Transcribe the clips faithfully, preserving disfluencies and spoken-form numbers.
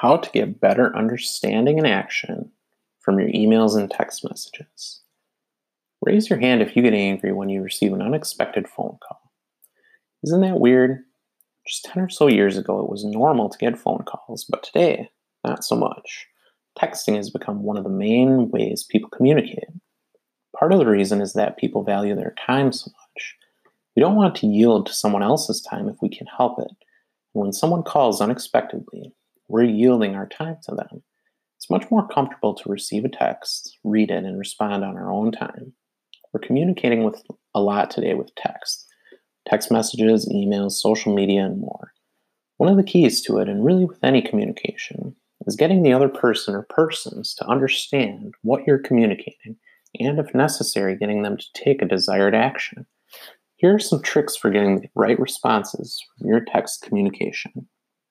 How to get better understanding and action from your emails and text messages. Raise your hand if you get angry when you receive an unexpected phone call. Isn't that weird? Just ten or so years ago, it was normal to get phone calls, but today, not so much. Texting has become one of the main ways people communicate. Part of the reason is that people value their time so much. We don't want to yield to someone else's time if we can help it. And when someone calls unexpectedly, we're yielding our time to them. It's much more comfortable to receive a text, read it, and respond on our own time. We're communicating with a lot today with text. Text messages, emails, social media, and more. One of the keys to it, and really with any communication, is getting the other person or persons to understand what you're communicating, and if necessary, getting them to take a desired action. Here are some tricks for getting the right responses from your text communication.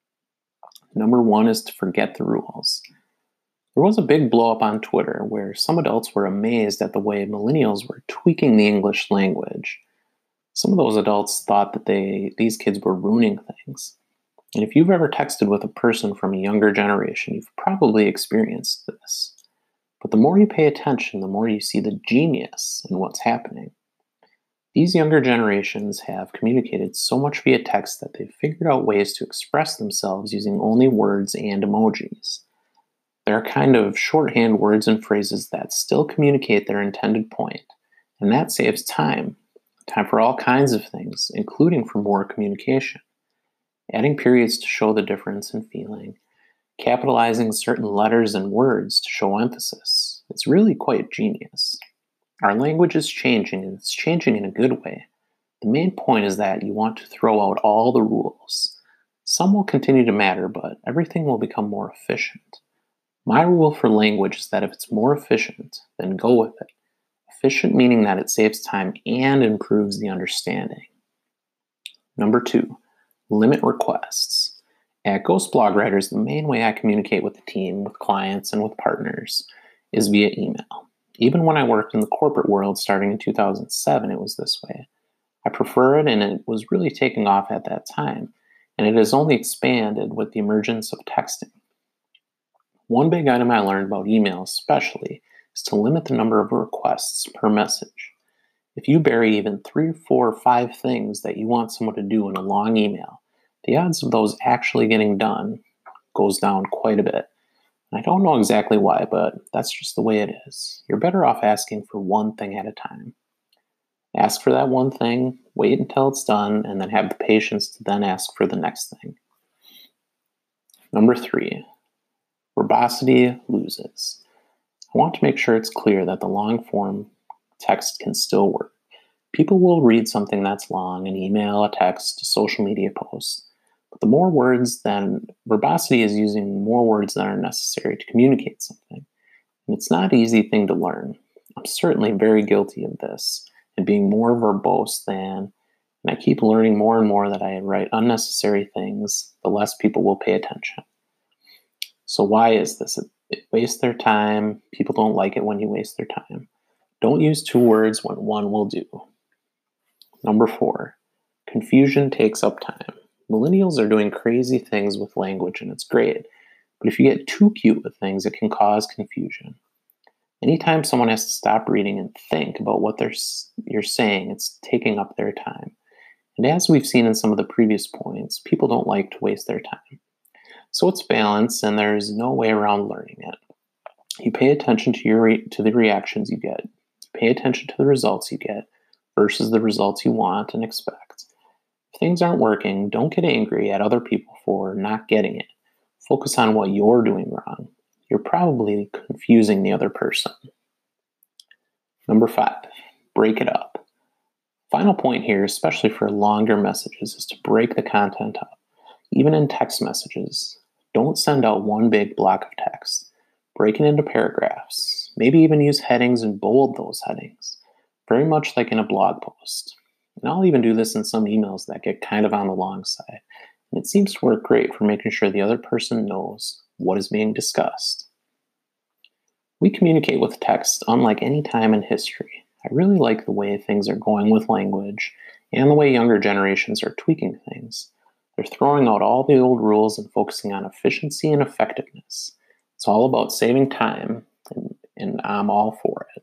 Number one is to forget the rules. There was a big blow up on Twitter where some adults were amazed at the way millennials were tweaking the English language. Some of those adults thought that they these kids were ruining things. And if you've ever texted with a person from a younger generation, you've probably experienced this. But the more you pay attention, the more you see the genius in what's happening. These younger generations have communicated so much via text that they've figured out ways to express themselves using only words and emojis. There are kind of shorthand words and phrases that still communicate their intended point, and that saves time. Time for all kinds of things, including for more communication. Adding periods to show the difference in feeling, capitalizing certain letters and words to show emphasis. It's really quite genius. Our language is changing, and it's changing in a good way. The main point is that you want to throw out all the rules. Some will continue to matter, but everything will become more efficient. My rule for language is that if it's more efficient, then go with it. Efficient meaning that it saves time and improves the understanding. Number two, limit requests. At Ghost Blog Writers, the main way I communicate with the team, with clients, and with partners is via email. Even when I worked in the corporate world starting in two thousand seven, it was this way. I prefer it, and it was really taking off at that time, and it has only expanded with the emergence of texting. One big item I learned about email especially is to limit the number of requests per message. If you bury even three, four, or five things that you want someone to do in a long email, the odds of those actually getting done goes down quite a bit. I don't know exactly why, but that's just the way it is. You're better off asking for one thing at a time. Ask for that one thing, wait until it's done, and then have the patience to then ask for the next thing. Number three, verbosity loses. I want to make sure it's clear that the long form text can still work. People will read something that's long, an email, a text, a social media post. But the more words, then verbosity is using more words than are necessary to communicate something. And it's not an easy thing to learn. I'm certainly very guilty of this and being more verbose than, and I keep learning more and more that I write unnecessary things, the less people will pay attention. So why is this? It, it wastes their time. People don't like it when you waste their time. Don't use two words when one will do. Number four, confusion takes up time. Millennials are doing crazy things with language, and it's great. But if you get too cute with things, it can cause confusion. Anytime someone has to stop reading and think about what they're, you're saying, it's taking up their time. And as we've seen in some of the previous points, people don't like to waste their time. So it's balance, and there's no way around learning it. You pay attention to your re- to the reactions you get. Pay attention to the results you get versus the results you want and expect. If things aren't working, don't get angry at other people for not getting it. Focus on what you're doing wrong. You're probably confusing the other person. Number five, break it up. Final point here, especially for longer messages, is to break the content up. Even in text messages, don't send out one big block of text. Break it into paragraphs. Maybe even use headings and bold those headings. Very much like in a blog post. And I'll even do this in some emails that get kind of on the long side. And it seems to work great for making sure the other person knows what is being discussed. We communicate with text unlike any time in history. I really like the way things are going with language and the way younger generations are tweaking things. They're throwing out all the old rules and focusing on efficiency and effectiveness. It's all about saving time, and, and I'm all for it.